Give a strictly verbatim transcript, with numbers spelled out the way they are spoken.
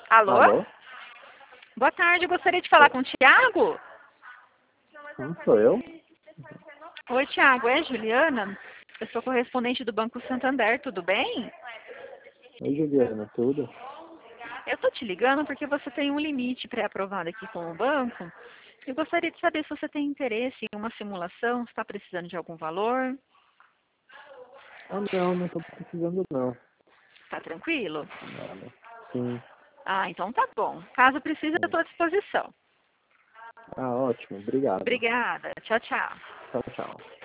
Alô? Alô? Boa tarde, eu gostaria de falar com o Tiago. Sim, sou eu. Oi, Tiago, é Juliana? Eu sou correspondente do Banco Santander, tudo bem? Oi, Juliana, tudo? Eu estou te ligando porque você tem um limite pré-aprovado aqui com o banco. Eu gostaria de saber se você tem interesse em uma simulação, se está precisando de algum valor. Ah, não, não tô precisando não. Está tranquilo? Nada. Sim, Ah, então tá bom. Caso precise, eu sim. estou à disposição. Ah, ótimo, obrigado. Obrigada. Tchau, tchau. Tchau, tchau.